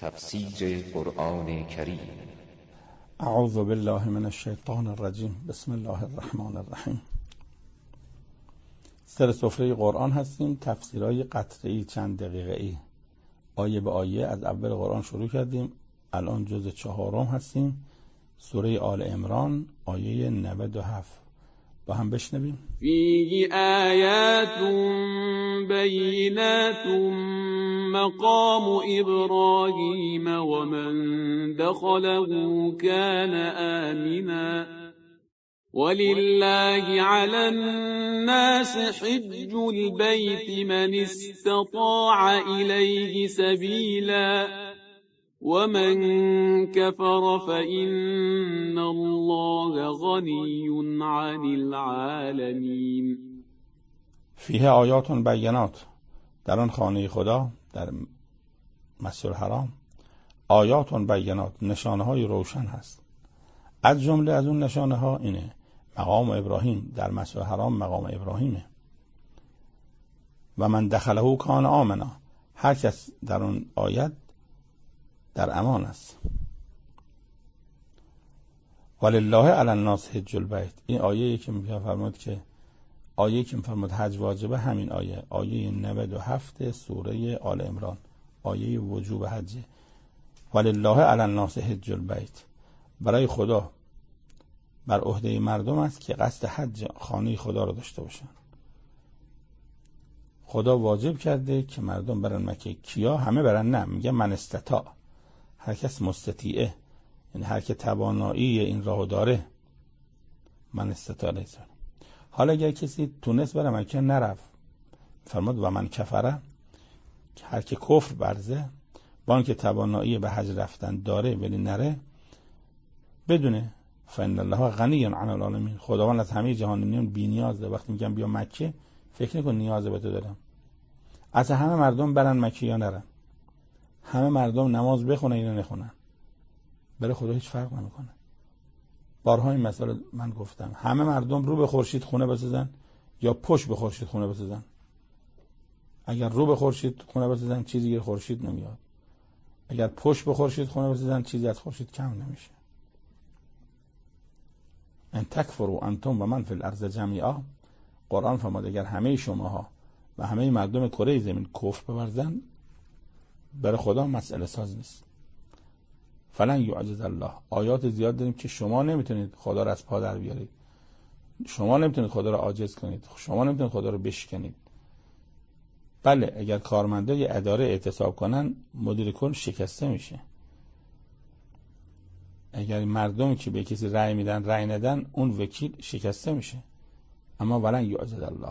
تفسیر قرآن کریم. اعوذ بالله من الشیطان الرجیم. بسم الله الرحمن الرحیم. سر سفره قرآن هستیم. تفسیرهای قطعی چند دقیقه‌ای آیه به آیه از اول قرآن شروع کردیم. الان جزء 4 هستیم. سوره آل عمران آیه 97 با هم بشنویم. فیه آیات بینات مقام ابراهیم و من دخله کان آمنا ولله علی الناس حج البیت من استطاع الیه سبیلا ومن كفر فإن الله غنی عن العالمین. فیه آیات بینات، در آن خانه خدا در مسجد الحرام آیات بینات، نشانه های روشن هست. از جمله از اون نشانه ها اینه مقام ابراهیم در مسجد الحرام، مقام ابراهیمه. و من دخله کان آمنا، هر کس در اون آیت در امان است. ولله علی الناس حج البیت، این آیه‌ای که می‌فرماد که می‌فرماد حج واجبه، همین آیه 97 سوره آل عمران، آیه وجوب حج. ولله علی الناس حج البیت، برای خدا بر عهده مردم است که قصد حج خانه خدا رو داشته باشن. خدا واجب کرده که مردم برن مکه. کیا؟ همه برن؟ نه، میگه من استطاع، هر کس مستطیعه، یعنی هر که توانایی این راهو داره. من استطاع لیس. حالا اگر کسی تونست بره مکه نرفت، فرمود و من کفره، هر که کفر برزه با اینکه توانایی به حج رفتن داره ولی نره، بدونه فإن الله غنی عن العالمین، خداوند از همه جهانیان بی‌نیازه. وقتی میگم بیا مکه فکر نکن نیازه به تو دارم. اصلا همه مردم برن مکه یا نرن، همه مردم نماز بخونن یا نخونن، برای خدا هیچ فرق نمیکنه. بارها این مسئله من گفتم، همه مردم رو به خورشید خونه بسازن یا پشت به خورشید خونه بسازن. اگر رو به خورشید خونه بسازن چیزی گیر خورشید نمیاد، اگر پشت به خورشید خونه بسازن چیزی از خورشید کم نمیشه. ان تکفروا انتم و من فی الارض جمیعا، قرآن فرمود اگر همه شماها و همه مردم کره زمین کفر بورزن، برای خدا مسئله ساز نیست. فلن یعجز الله، آیات زیاد داریم که شما نمیتونید خدا رو از پا در بیارید، شما نمیتونید خدا رو عاجز کنید، شما نمیتونید خدا رو بشکنید. بله، اگر کارمنده یه اداره اعتصاب کنن، مدیر کل شکسته میشه. اگر مردمی که به کسی رأی میدن رأی ندن، اون وکیل شکسته میشه. اما ولن یعجز الله،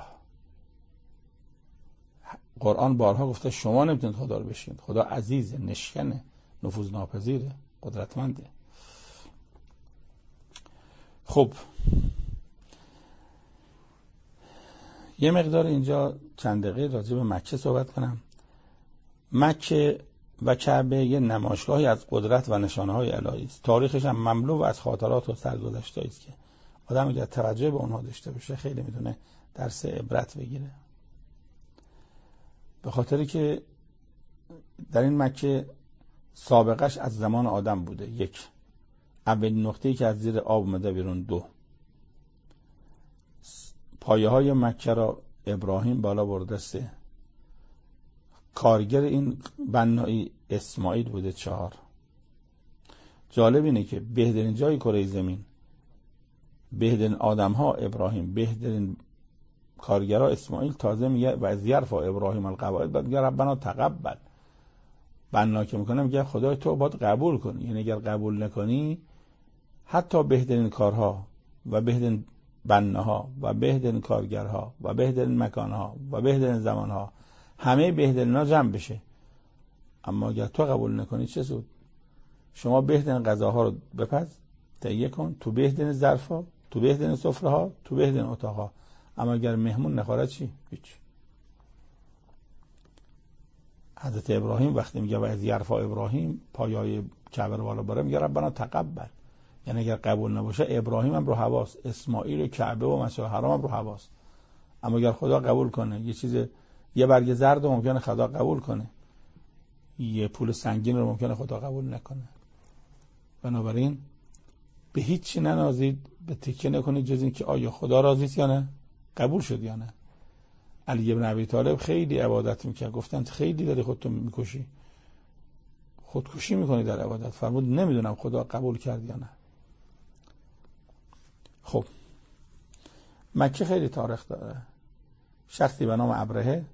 قرآن بارها گفته شما نمیتونید خدا رو بشکنید. خدا عزیزه، نشکنه، نفوذ ناپذیره، قدرتمنده. خب یه مقدار اینجا چند دقیقه راجع به مکه صحبت کنم. مکه و کعبه یه نمایشگاهی از قدرت و نشانه‌های الهی است. تاریخش هم مملو از خاطرات و سرگذشتایی است که آدم اگر توجه به اونها داشته باشه خیلی میتونه درس عبرت بگیره. به خاطری که در این مکه سابقش از زمان آدم بوده. 1. اولین نقطه‌ای که از زیر آب اومده بیرون. 2. پایه های مکه را ابراهیم بالا برده. 3. کارگر این بنایی اسماعیل بوده. 4. جالب اینه که بهترین جای کره زمین، بهترین آدم ها ابراهیم، بهترین کارگرها اسماعیل. تازه میگه و از یرفع ابراهیم القواعد، بعد میگه ربنا تقبل. بنا که میکنه میگه خدای تو باید قبول کنی، یعنی اگر قبول نکنی حتی بهترین کارها و بهترین بناها و بهترین کارگرها و بهترین مکانها و بهترین زمانها، همه بهترینا جمع بشه، اما اگر تو قبول نکنی چه سود؟ شما بهترین غذاها رو بپز، تهیه کن، تو بهترین ظرفا، تو بهترین سفره‌ها، تو بهترین اتاقها، اما اگر مهمون نخوره چی؟ هیچ. حضرت ابراهیم وقتی میگه و از یرفع ابراهیم، پایه‌های کعبه رو بالا بره، میگه ربنا تقبل، یعنی اگر قبول نباشه ابراهیم هم رو حواس، اسماعیل و کعبه و مسجد الحرام هم رو حواس. اما اگر خدا قبول کنه، یه برگ زرد ممکنه خدا قبول کنه، یه پول سنگین رو ممکنه خدا قبول نکنه. بنابراین به هیچی ننازید، به تکیه نکنید جز این که آیا خدا راضی است یا نه، قبول شد یا نه. علی بن ابی طالب خیلی عبادت میکرد، گفتن خیلی داری خودتو میکشی، خودکشی میکنی در عبادت. فرمود نمیدونم خدا قبول کرد یا نه. خب مکه خیلی تاریخ داره. شخصی به نام ابرهه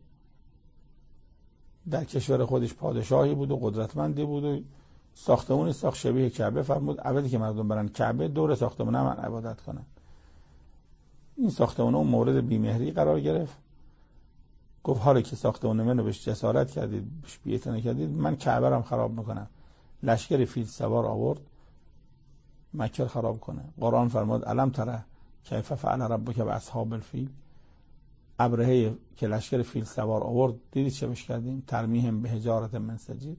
در کشور خودش پادشاهی بود و قدرتمندی بود و ساختمونی ساخت شبیه کعبه. فرمود عبادی که مردم برن کعبه دور ساختمون من عبادت کنن. این ساختمون اون مورد بیمهری قرار گرفت. گفت حالا که ساختمون منو بهش جسارت کردید، بهش بی‌اعتنا کردید، من کعبه رو هم خراب میکنم. لشکر فیل سوار آورد مکه رو خراب کنه. قرآن فرمود الم تره کیف فعل ربک باصحاب الفیل. ابرهه که لشکر فیل سوار آورد دیدید چه بهش کردیم؟ ترمیهم به حجارت من سجیل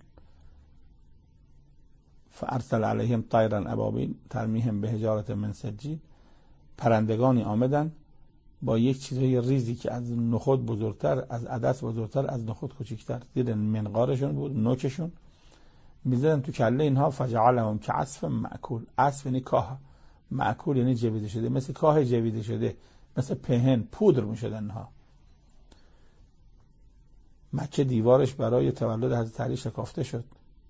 فارسل علیهم طیرا ابابیل ترمیهم به حجارت من سجیل. پرندگانی آمدن با یک چیزای ریزی که از نخود بزرگتر، از عدس بزرگتر، از نخود کوچکتر زیر منقارشون بود، نوکشون، میزدن تو کله اینها. فجعلهم کعصف مأکول. عصف یعنی کاه، مأکول یعنی جویده شده، مثل کاه جویده شده، مثل پهن پودر میشدن اینها. مکه دیوارش برای تولد حضرت علی شکافته شد.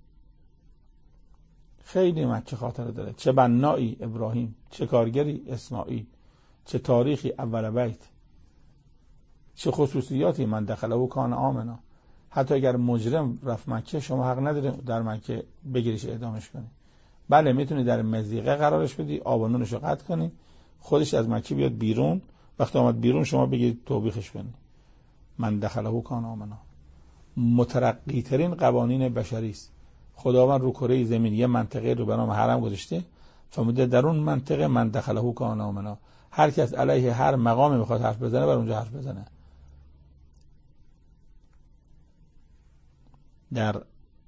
خیلی مکه خاطره داره. چه بنایی ابراهیم، چه کارگری اسماعیل، چه تاریخی اول بیت، چه خصوصیاتی من دخله و کان آمنا. حتی اگر مجرم رفت مکه شما حق نداره در مکه بگیریش اعدامش کنی. بله میتونی در مضیقه قرارش بدی، آب و نونش رو قطع کنی، خودش از مکه بیاد بیرون، وقتی آمد بیرون شما بگید توبیخش کنی. من دخله و کان آمنا مترقی ترین قوانین بشری است. خداوند رو کره زمین یه منطقه رو به نام حرم گذاشته، فرموده در اون منطقه من دخله کان آمنا. هر کس علیه هر مقامی میخواد حرف بزنه بر اونجا حرف بزنه. در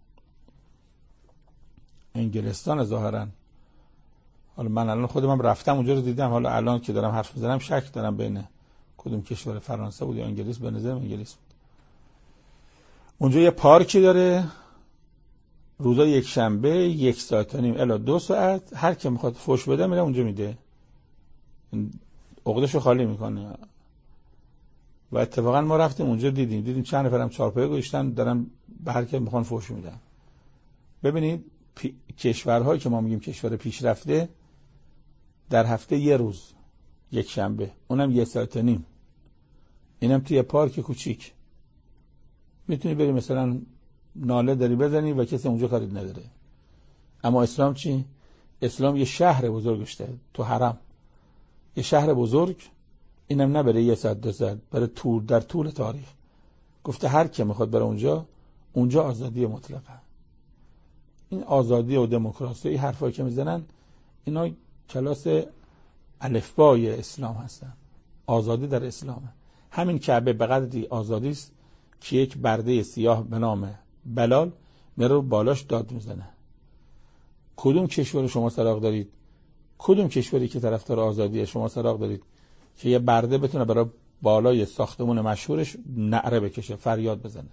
انگلستان ظاهرا، حالا من الان خودم رفتم اونجا رو دیدم، حالا الان که دارم حرف میزنم شک دارم بین کدوم کشور، فرانسه بود یا انگلیس، به نظرم انگلیس بود. اونجا یه پارکی داره، روزا یک شنبه 1 ساعت و نیم الی 2 ساعت هر کی میخواد فوش بده میره اونجا میده، عقدهشو خالی میکنه. و اتفاقا ما رفتیم اونجا دیدیم چند نفرم چارپایه گذاشتن دارن به هر کی میخوان فوش میدن. ببینید کشورهایی که ما میگیم کشور پیشرفته در هفته یه روز، یک شنبه، اونم 1 ساعت و نیم، اینم توی پارک کوچیک میتونی بری مثلا ناله داری بزنی و کسی اونجا کاری نداره. اما اسلام چی؟ اسلام یه شهر بزرگ گشته تو حرم، یه شهر بزرگ، اینم نه برای 1 ساعت 2 ساعت، برای در طول تاریخ گفته هر کی میخواد بره اونجا آزادی مطلقه. این آزادی و دموکراسی این حرفایی که میزنن اینا کلاس الفبای اسلام هستن. آزادی در اسلامه. همین کعبه به قدری آزادی است که یک برده سیاه به نام بلال میره بالاش داد میزنه. کدوم کشور شما سراغ دارید؟ کدوم کشوری که طرفدار آزادی شما سراغ دارید که یه برده بتونه برای بالای ساختمون مشهورش نعره بکشه، فریاد بزنه؟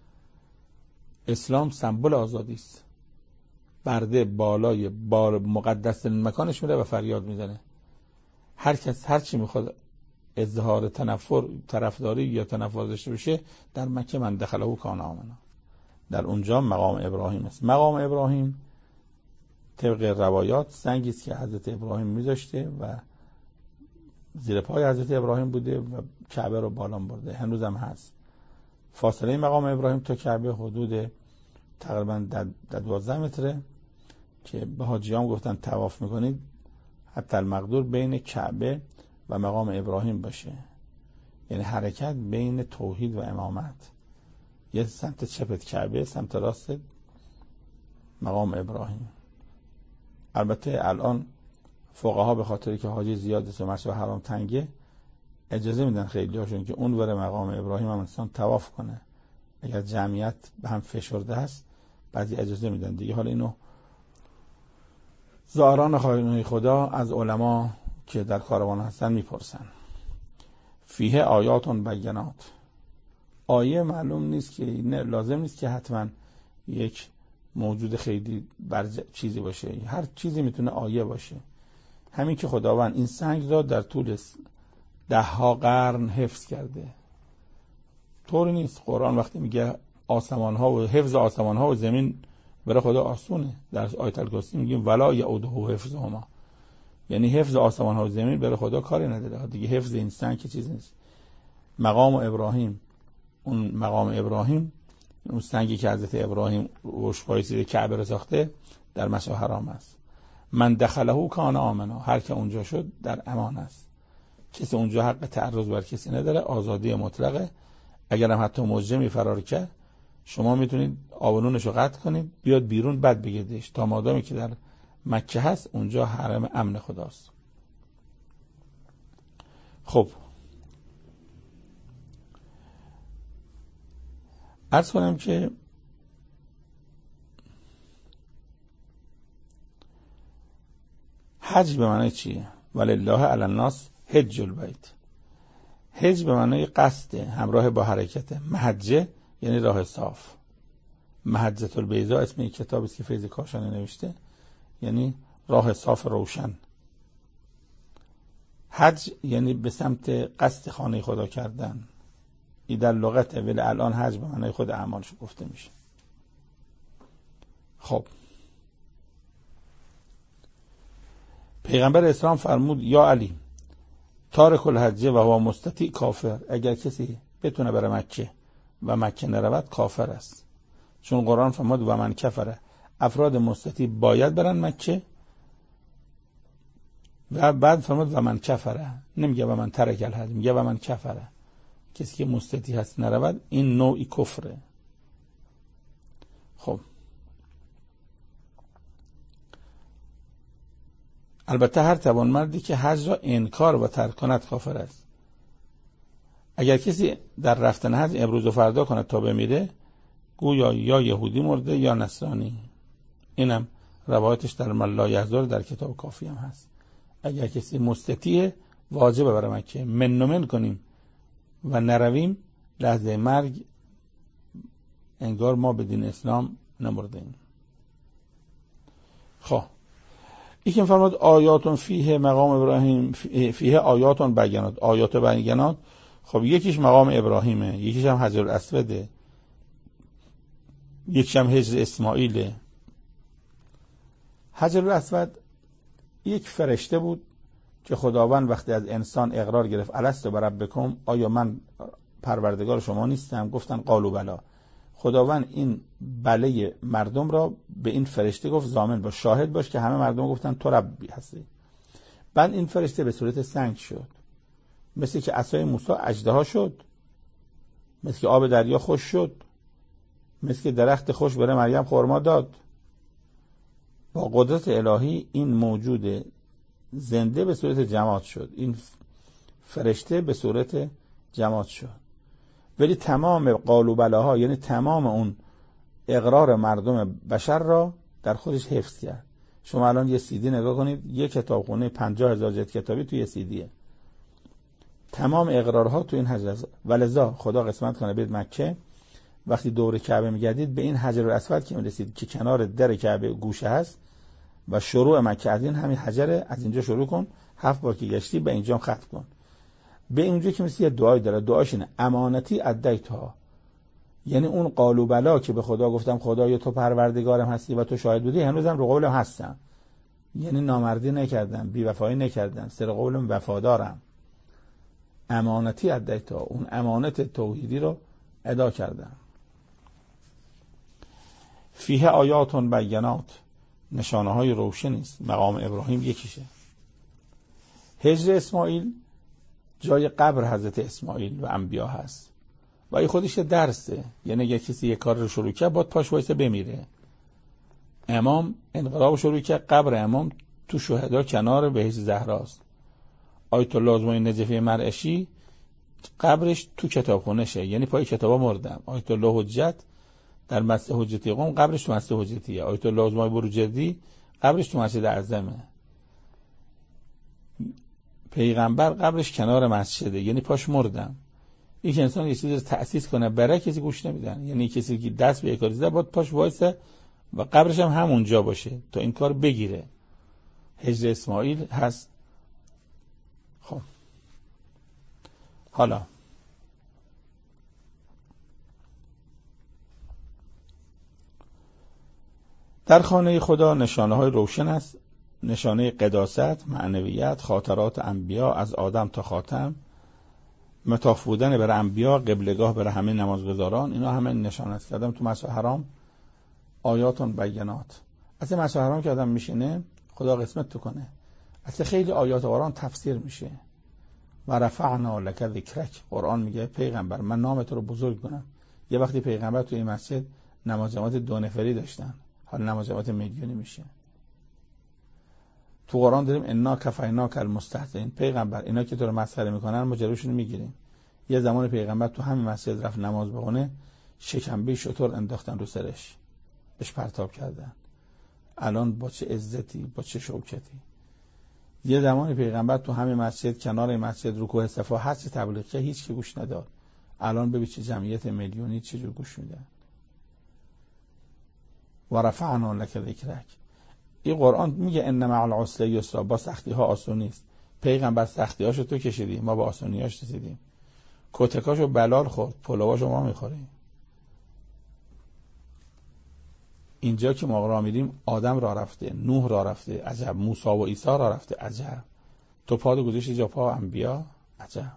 اسلام سمبل آزادی است. برده بالای مقدس مکانش میره و فریاد میزنه. هر کس هر چی میخواد اظهار طرفداری یا تنفر داشته بشه در مکه من دخله کان آمنا، در اونجا مقام ابراهیم است. مقام ابراهیم طبق روایات سنگی است که حضرت ابراهیم میذاشته و زیر پای حضرت ابراهیم بوده و کعبه رو بالا برده، هنوزم هست. فاصله مقام ابراهیم تا کعبه حدود تقریبا 12 متره که به حاجیان گفتن طواف میکنید حتی المقدور بین کعبه و مقام ابراهیم باشه، یعنی حرکت بین توحید و امامت. یه سمت چپت کعبه، سمت راست مقام ابراهیم. البته الان فقها به خاطری که حاجی زیاده و مسجد حرام تنگه اجازه میدن خیلی هاشون که اون ور مقام ابراهیم هم انسان طواف کنه، اگر جمعیت به هم فشرده هست بعضی اجازه میدن دیگه. حالا اینو زائران خانه خدا از علما که در کاروان هستن میپرسن. فیه آیاتون بینات، آیه معلوم نیست که نه لازم نیست که حتما یک موجود خیلی چیزی باشه، هر چیزی میتونه آیه باشه. همین که خداوند این سنگ را در طول 10 قرن حفظ کرده. طوری نیست قرآن وقتی میگه آسمان ها و حفظ آسمان ها و زمین برای خدا آسونه، در آیت الکرسی میگیم ولا یعوده حفظهما، یعنی حفظ آسمان ها و زمین برای خدا کاری نداره دیگه. حفظ این سنگ که چیزی نیست. مقام ابراهیم، اون مقام ابراهیم، اون سنگی که حضرت ابراهیم روش وایسیده کعبه رو ساخته، در مشعر حرام است. من دخله کان آمنا، هر که اونجا شد در امان است. کسی اونجا حق تعرض بر کسی نداره، آزادی مطلقه. اگر هم حتی مجرمی فرار کرد، شما میتونید آبرونش رو قطع کنید، بیاد بیرون، بعد بگیردش. تا مادامی که در مکه هست، اونجا حرم امن خداست. خب عرض کنم که حج به معنی چیه؟ ولله علی الناس حج البیت. حج به معنی قصد همراه با حرکت. محجه یعنی راه صاف. محجة البیضاء اسم یک کتابی است که فیض کاشانی نوشته، یعنی راه صاف روشن. حج یعنی به سمت قصد خانه خدا کردن. این در لغت، ولی الان حج به معنی خود اعمالش گفته میشه. خب پیغمبر اسلام فرمود یا علی تارک الحج و هو مستطیع کافر. اگر کسی بتونه بره مکه و مکه نرود کافر است. چون قرآن فرمود و من کفره، افراد مستطیع باید برن مکه، و بعد فرمود و من کفره، نمیگه و من ترک الحج، میگه و من کفره. کسی که مستطیع هست نرود، این نوعی کفره. خب البته هر توانمردی که حج را انکار و ترک کند کافر است. اگر کسی در رفتن حج امروز و فردا کند تا بمیره، گویا یا یهودی مرده یا نصرانی. اینم روایتش در من لا یحضر در کتاب کافی هم هست. اگر کسی مستطیع واجبه برای مکه، من کنیم و نرویم، لحظه مرگ انگار ما به دین اسلام نمرده ایم. خب این که فرمود آیاتون فیه مقام ابراهیم، فیه آیاتون بینات، آیات بینات. خب یکیش مقام ابراهیمه، یکیش هم حجر الاسوده، یکیش هم حجر اسماعیله. حجر الاسود یک فرشته بود که خداوند وقتی از انسان اقرار گرفت الست بربکم، آیا من پروردگار شما نیستم؟ گفتن قالوا بلا. خداوند این بله مردم را به این فرشته گفت ضامن باش، شاهد باش که همه مردم گفتن تو ربی هستی. بعد این فرشته به صورت سنگ شد، مثل که عصای موسی اژدها شد، مثل که آب دریا خوش شد، مثل که درخت خوش برای مریم خرما داد. با قدرت الهی این موجود زنده به صورت جماد شد، این فرشته به صورت جماد شد. ولی تمام قالوا بلاها، یعنی تمام اون اقرار مردم بشر را در خودش حفظ کرد. شما الان یه CD نگاه کنید، یه کتابخونه 50,000 جلد کتابی توی CD، تمام اقرارها تو این حجر. ولذا خدا قسمت کنه برید مکه، وقتی دور کعبه میگردید به این حجر الاسود که میرسید که کنار در کعبه گوشه هست و شروع مکه از این همین حجره، از اینجا شروع کن، 7 بار که گشتی به اینجا ختم کن. به اینجا که مثل یه دعای داره، دعاش اینه امانتی ادیتها، یعنی اون قالوا بلا که به خدا گفتم خدایا تو پروردگارم هستی و تو شاهد بودی، هنوزم رو قولم هستم، یعنی نامردی نکردم، بی‌وفایی نکردم، سر قولم وفادارم. امانتی ادیتها، اون امانت توحیدی رو ادا کردم. فیه آیاتون بینات، نشانه های روشنی است. مقام ابراهیم یکیشه. حجر اسماعیل جای قبر حضرت اسماعیل و انبیا هست و این خودش درسه، یعنی اگه کسی یک کار رو شروع کرد باید پاش وایسه بمیره. امام انقلاب شروع کرد، قبر امام تو شهدا کنار بهشت زهراست. آیت الله ازمای نجفی مرعشی قبرش تو کتابخونه‌شه، یعنی پای کتابا مردم. آیت الله حجت در مسجد حجتی قم قبرش تو مسجد حجتیه. آیت الله ازمای بروجردی قبرش تو مسجد اعظمه. پیغمبر قبرش کنار مسجده، یعنی پاش مردم. یک انسان یه چیزی رو تأسیس کنه برای کسی گوش نمیدن. یعنی کسی که دست به کاری زده باید پاش وایسه و قبرش هم همونجا باشه تا این کار بگیره. هجر اسماعیل هست. خب حالا در خانه خدا نشانه های روشن است. نشانه قداست، معنویت، خاطرات انبیا از آدم تا خاتم، مطاف بودن برای انبیا، قبلگاه برای همه نمازگزاران. اینا همه نشانت کردم تو مسجد حرام. آیاتون بینات. اصلا مسجد حرام که آدم میشینه خدا قسمت تو کنه. اصلا خیلی آیات قرآن تفسیر میشه. و رفعنا لک ذکرک. قرآن میگه پیغمبر من نام تو رو بزرگ کنم. یه وقتی پیغمبر توی مسجد نماز جماعت 2 نفری داشتن، حالا نماز جماعت میلیونی میشه. تو قرآن داریم انا کفیناک المستهزئین. پیغمبر اینا که تو رو مسخره میکنن ما جلوشون میگیریم. یه زمان پیغمبر تو همین مسجد رفت نماز بخونه، شکمبه شتر انداختن رو سرش، بهش پرتاب کردن. الان با چه عزتی، با چه شوکتی. یه زمان پیغمبر تو همین مسجد کنار مسجد رکوع صفا هست تبلیغ که هیچ کی گوش نداد. الان ببین چه جمعیت میلیونی چجور گوش میدن. و رفعنا لک ذکرک. این قرآن میگه ان مع العسر یسرا. با سختی ها آسون نیست. پیغمبر سختی هاشو تو کشیدی، ما با آسونیاش رسیدیم. کتکاشو بلال خورد، پلواشو ما میخوریم. اینجا که ما راه میریم آدم راه رفته، نوح راه رفته، عجب. موسی و عیسی راه رفته، عجب. تو پا رو گذاشتی جا پا انبیا، عجب.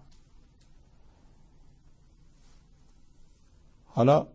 حالا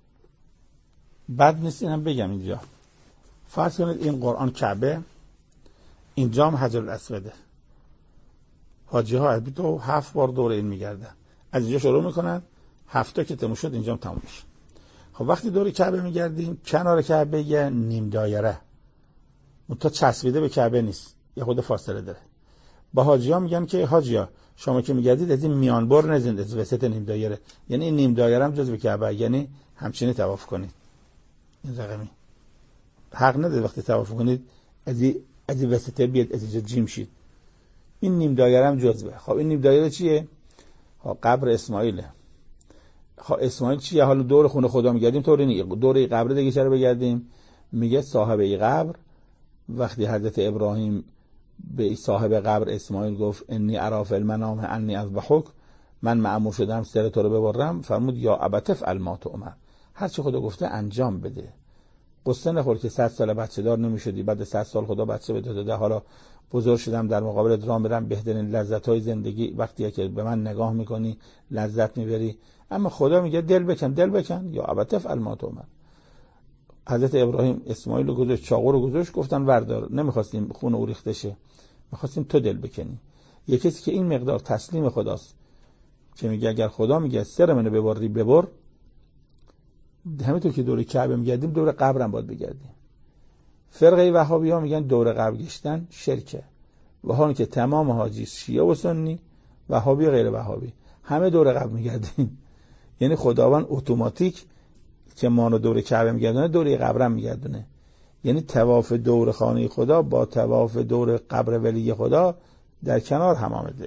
بد نیست اینم بگم اینجا. فرض کنید این قرآن کعبه، اینجا هم حجر الاسوده. حاجی ها تو 7 بار دور این میگردن. از اینجا شروع میکنن، 7 تا که تموم شد اینجا هم تموم میشه. خب وقتی دور کعبه میگردیم، کنار کعبه یه نیم دایره، اون تا چسبیده به کعبه نیست، یه خود فاصله داره. با حاجی ها میگن که حاجی ها شما که میگردید از این میان بر نزنید، از وسط نیم دایره. یعنی این نیم دایره هم جزو کعبه، یعنی همچنین طواف کنید. این رقمی حق نداره وقتی طواف کنید از این وسط بیاد از اینجا جیم شید. این نیم دایره هم جزوه. خب این نیم دایره چیه؟ قبر اسماعیله. خب اسماعیل چیه؟ حالا دور خونه خدا میگردیم، طوری نیست. دور قبر دیگه چرا بگردیم؟ میگه صاحب این قبر وقتی حضرت ابراهیم به صاحب قبر اسماعیل گفت انی اری فی المنام انی اذبحک، من مأمور شدم سر تو رو ببرم، فرمود یا ابت افعل ما تؤمر. هر چی خدا گفته انجام بده. قصه نخور که 100 سال بچه دار نمیشدی، بعد 100 سال خدا بچه بده داده، حالا بزرگ شدم در مقابل درام برم. بهترین لذت‌های زندگی وقتیه که به من نگاه میکنی لذت میبری. اما خدا میگه دل بکن یا ابت افعل ما تؤمر. حضرت ابراهیم اسماعیل رو گذاشت، چاقو رو گذاشت، گفتن وردار. نمیخواستیم خون او ریخته شه، میخواستیم تو دل بکنی. یه کسی که این مقدار تسلیم خداست که میگه اگر خدا میگه سر منو ببری ببر، همینطور که دور کعبه میگردیم دور قبرم باید بگردیم. فرقه وهابی ها میگن دور قبر گشتن شرکه، و حالی که تمام حاجی شیعه و سنی، وهابی و غیر وهابی همه دور قبر میگردیم. یعنی خداوند اتوماتیک که ما رو دور کعبه میگردونه دور قبرم میگردونه. یعنی طواف دور خانه خدا با طواف دور قبر ولی خدا در کنار هم آمده.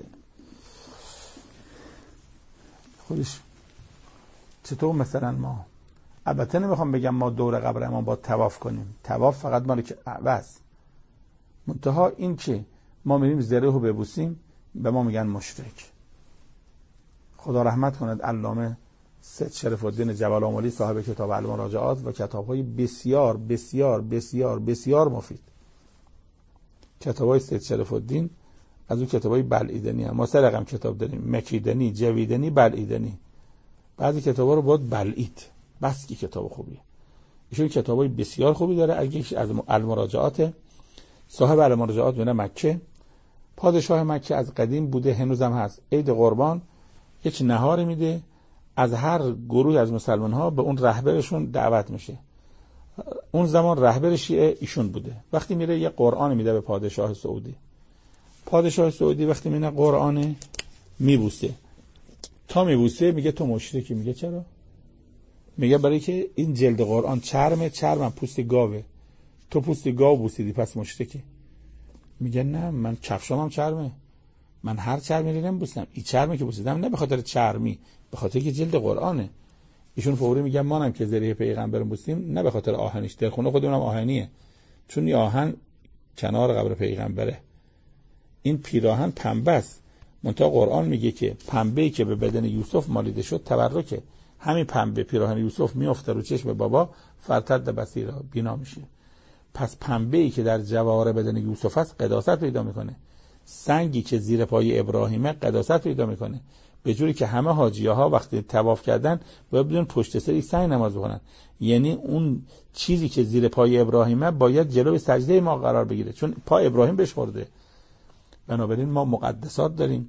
خودش چطور مثلا ما البته نمیخوام بگم ما دور قبرمون با طواف کنیم، طواف فقط مال بس. منتها این که ما میریم زره رو ببوسیم به ما میگن مشرک. خدا رحمت کند علامه سید شرف الدین جبل آملی صاحب کتاب المراجعات و کتاب‌های بسیار بسیار بسیار بسیار مفید. کتاب‌های سید شرف الدین از اون کتاب‌های بلعیدنی هم. ما 3 رقم کتاب داریم: مکیدنی، جویدنی، بلعیدنی. بعضی کتاب‌ها رو باید بلعید، بس که کتاب خوبیه. ایشون کتابای بسیار خوبی داره. اگه از المراجعات، صاحب المراجعات میونه مکه، پادشاه مکه از قدیم بوده، هنوزم هست. عید قربان یک نهاری میده، از هر گروه از مسلمان ها به اون رهبرشون دعوت میشه. اون زمان رهبر شیعه ایشون بوده. وقتی میره یه قرآن میده به پادشاه سعودی. پادشاه سعودی وقتی میونه قرآن میبوسه، تا میبوسه میگه تو مشرکی. میگه چرا؟ میگه برای که این جلد قرآن چرمم پوست گاوه، تو پوست گاو بوسیدی پس مشرکی. میگه نه من کفشام هم چرمه، من هر چرمی رو نمیبوسم، این چرمی که بوسیدم نه به خاطر چرمی، به خاطر که جلد قرآنه. ایشون فوری میگن مانم که زریح پیغمبر بوسیم نه به خاطر آهنش، در خونه خودمونم آهنیه، چون این آهن کنار قبر پیغمبره. این پیراهن پنبه است، منتها قرآن میگه که پنبه‌ای که به بدن یوسف مالیده شد تبرکه. همین پنبه پیراهن یوسف میافته رو چشم بابا، فرتد بصیرا، بینا میشه. پس پنبه‌ای که در جوار بدن یوسف است قداست پیدا میکنه. سنگی که زیر پای ابراهیمه قداست پیدا میکنه، به جوری که همه حاجی‌ها وقتی طواف کردن باید بدون پشت سر سنگ نماز بخونن. یعنی اون چیزی که زیر پای ابراهیمه باید جلوی سجده ما قرار بگیره، چون پا ابراهیم بهش خورده. بنابراین ما مقدسات داریم.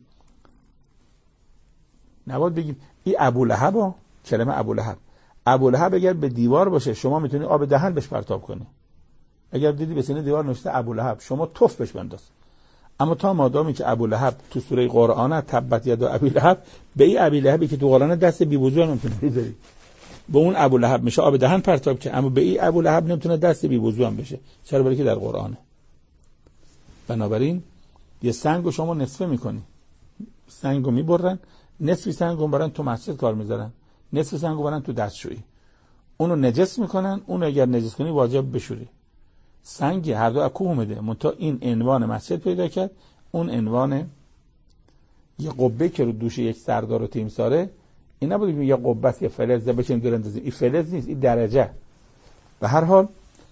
نباید بگیم این ابولهب، کلمه ابولهب اگر به دیوار باشه شما میتونی آب دهن بهش پرتاب کنی. اگر دیدی به سینه دیوار نوشته ابولهب، شما توف بهش بنداز. اما تا مادامی که ابولهب تو سوره قرآن تبت یدا ابی لهب، به این ابی لهبی که تو قرآن دست بی وضو نمیتونه بذاری، به اون ابولهب میشه آب دهن پرتاب که، اما به این ابولهب نمیتونه دست بی وضو هم بشه. چرا؟ برای که در قرآنه. بنابراین یه سنگو شما نصفه میکنی، سنگو میبرن، نصفی سنگو برن تو مسجد کار میذارن، نصف سنگو برن تو دستشویی، اونو نجس میکنن، اونو اگر نجس کنی واجب بشوری. سنگ هر دو از کوه اومده، منتها این عنوان مسجد پیدا کرد، اون عنوان یه قبه که رو دوش یک سردار و تیمساره، این نبود که یه قبه است یه فلزه بچیم دور اندازیم، این فلز نیست، این درجه. به هر حال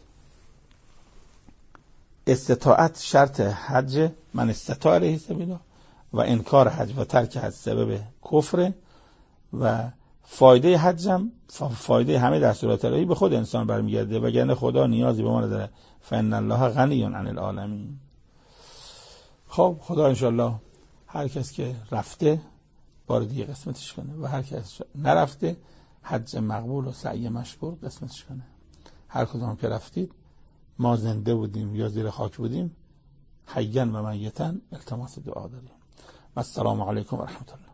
استطاعت شرط حج من استطاع علیه سبیلا و انکار حج و ترک حج سبب کفر و فایده حجم فایده همه در صورت الهی به خود انسان برمیگرده، وگرنه خدا نیازی به ما نداره. فإن الله غنی عن العالمین. خب خدا انشالله هر کس که رفته بار دیگه قسمتش کنه و هر کس نرفته حج مقبول و سعی مشکور قسمتش کنه. هر کدام که رفتید ما زنده بودیم یا زیر خاک بودیم، حیاً و میتاً التماس دعا داریم. السلام علیکم و رحمت الله.